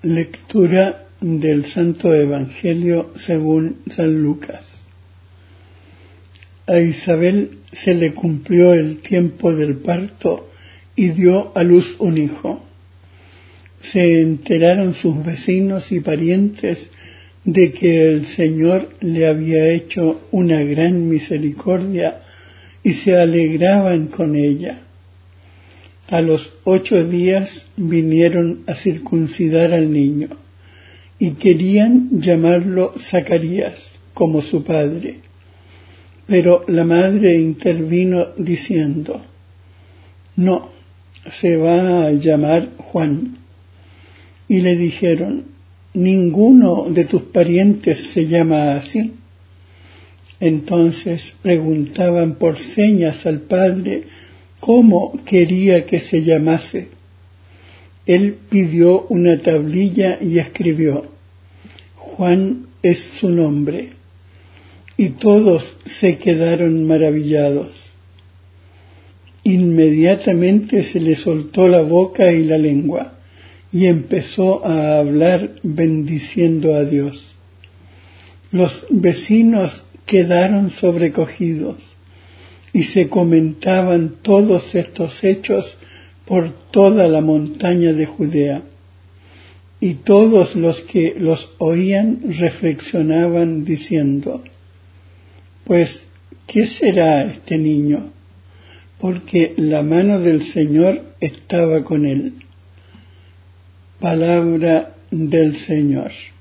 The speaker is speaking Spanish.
Lectura del Santo Evangelio según San Lucas. A Isabel se le cumplió el tiempo del parto y dio a luz un hijo. Se enteraron sus vecinos y parientes de que el Señor le había hecho una gran misericordia y se alegraban con ella. A los 8 días vinieron a circuncidar al niño y querían llamarlo Zacarías, como su padre. Pero la madre intervino diciendo: no, se va a llamar Juan. Y le dijeron: ninguno de tus parientes se llama así. Entonces preguntaban por señas al padre cómo quería que se llamase. Él pidió una tablilla y escribió: Juan es su nombre. Y todos se quedaron maravillados. Inmediatamente se le soltó la boca y la lengua, y empezó a hablar bendiciendo a Dios. Los vecinos quedaron sobrecogidos, y se comentaban todos estos hechos por toda la montaña de Judea. Y todos los que los oían reflexionaban diciendo: pues, ¿qué será este niño? Porque la mano del Señor estaba con él. Palabra del Señor.